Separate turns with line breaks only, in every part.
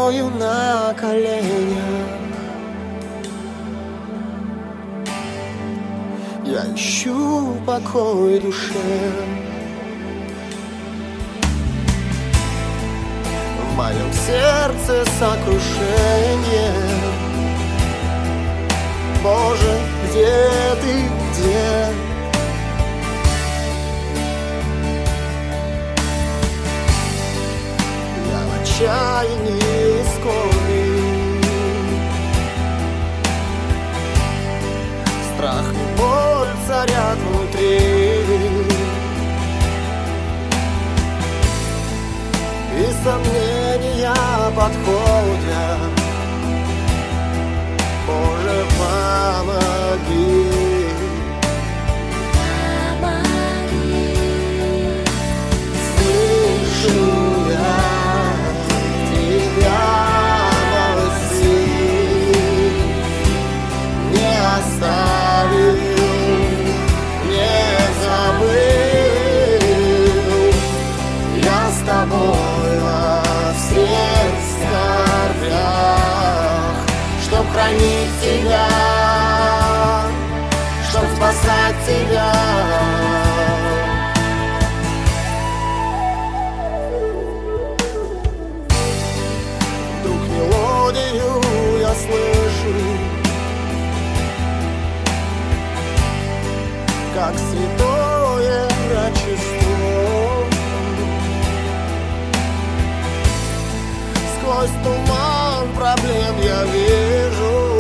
тобою на коленях. Я ищу покой душе. В моем сердце сокрушение. Боже, где ты, где? Я в отчаянии скорби. Страх и боль царят внутри, и сомнения подходят. Боже, помоги. Слышу я тебя, мой сын, не оставил, не забыл. Я с тобой во всех скорбях, чтоб хранить тебя, чтоб спасать тебя. Вдруг мелодию я слышу, как святое Рождество. Сквозь туман проблем я вижу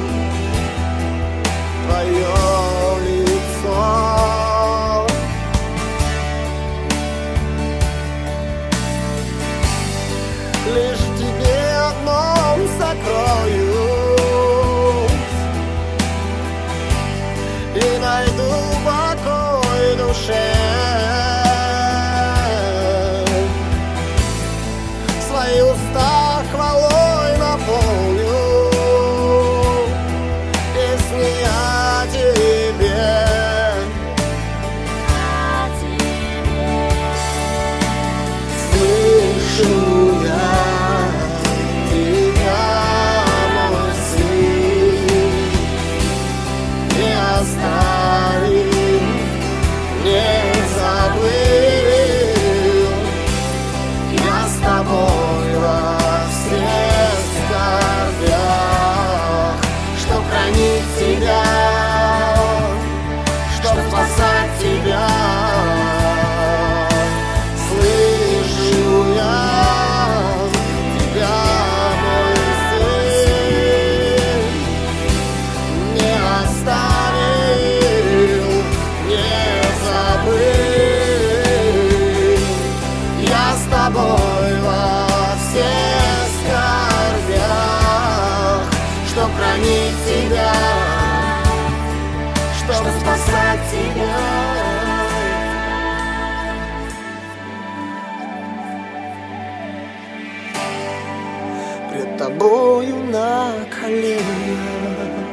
твое лицо. Лишь в тебе одном сокроюсь и найду покой душе. Свои уста хвалой наполню, песни о тебе. Слышу я тебя, мой сын, не оставил, не забыл. Я с тобой во всех скорбях, чтоб хранить тебя, чтоб спасать тебя. Слышу я тебя, мой сын, не оставил, не забыл. Я с тобой во всех скорбях, чтоб хранить тебя, чтоб спасать тебя. Пред тобою на коленях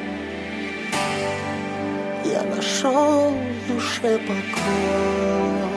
я нашел в душе покой.